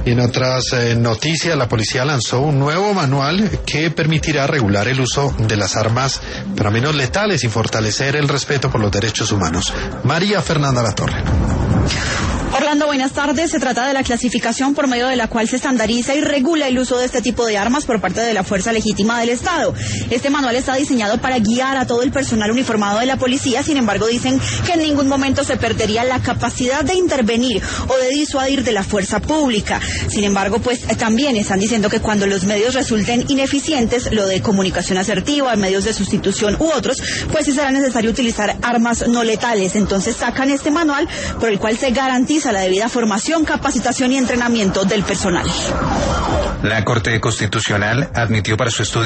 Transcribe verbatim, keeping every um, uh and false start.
En otras eh, noticias, la policía lanzó un nuevo manual que permitirá regular el uso de las armas, pero menos letales, y fortalecer el respeto por los derechos humanos. María Fernanda Latorre. Orlando, buenas tardes. Se trata de la clasificación por medio de la cual se estandariza y regula el uso de este tipo de armas por parte de la fuerza legítima del Estado. Este manual está diseñado para guiar a todo el personal uniformado de la policía. Sin embargo, dicen que en ningún momento se perdería la capacidad de intervenir o de disuadir de la fuerza pública. Sin embargo, pues también están diciendo que cuando los medios resulten ineficientes, lo de comunicación asertiva, medios de sustitución u otros, pues sí será necesario utilizar armas no letales. Entonces sacan este manual por el cual se garantiza la debida formación, capacitación y entrenamiento del personal. La Corte Constitucional admitió para su estudio